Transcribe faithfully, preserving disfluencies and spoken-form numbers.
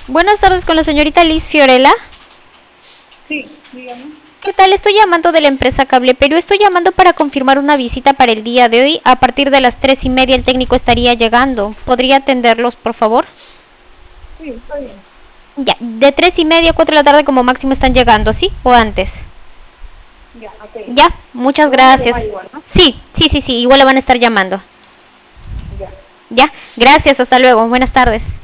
Buenas tardes con la señorita Liz Fiorella. Sí, dígame. ¿Qué tal? Estoy llamando de la empresa Cable Perú. Estoy llamando para confirmar una visita para el día de hoy. A partir de las tres y media el técnico estaría llegando. ¿Podría atenderlos, por favor? Sí, está bien. Ya, de tres y media a cuatro de la tarde como máximo están llegando, ¿sí? ¿O antes? Ya, ok. Ya, muchas Lo van a gracias. llamar igual, ¿no? Sí, sí, sí, sí, igual le van a estar llamando. Ya. Ya, gracias, hasta luego. Buenas tardes.